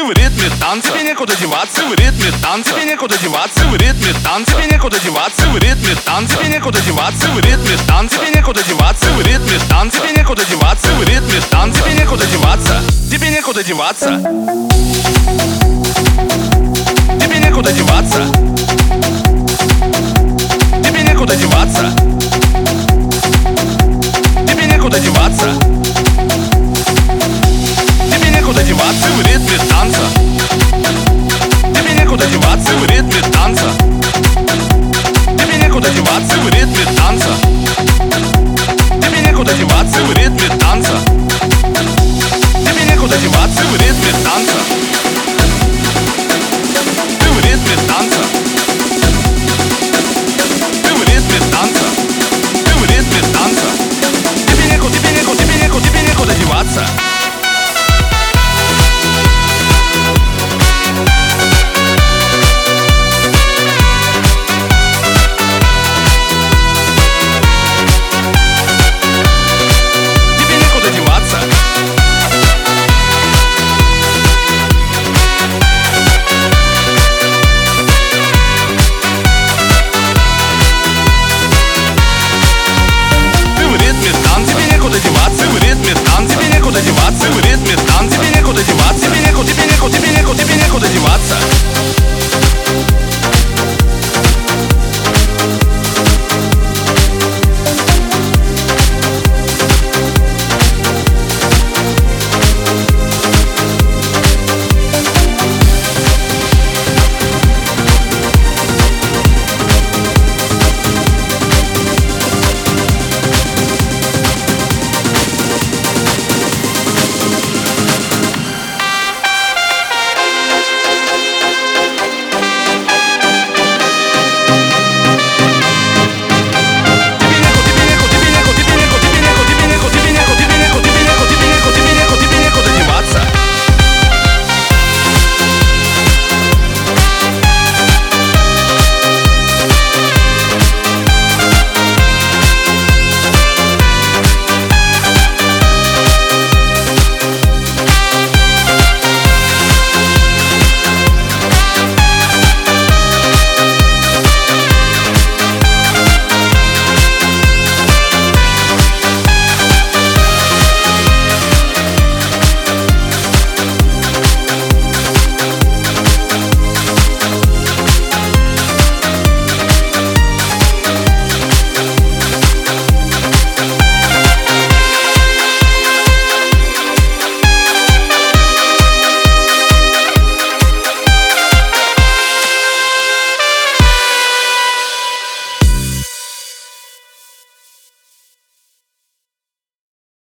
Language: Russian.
в ритме танца, тебе некуда деваться, в ритме танца, тебе некуда деваться, в ритме танца, тебе некуда деваться, в ритме танца, тебе некуда деваться, в ритме танца, тебе некуда деваться, в ритме танца, тебе некуда деваться, в ритме танца, тебе некуда деваться, тебе некуда деваться, тебе некуда деваться, тебе некуда деваться, тебе некуда деваться, тебе некуда деваться, в ритме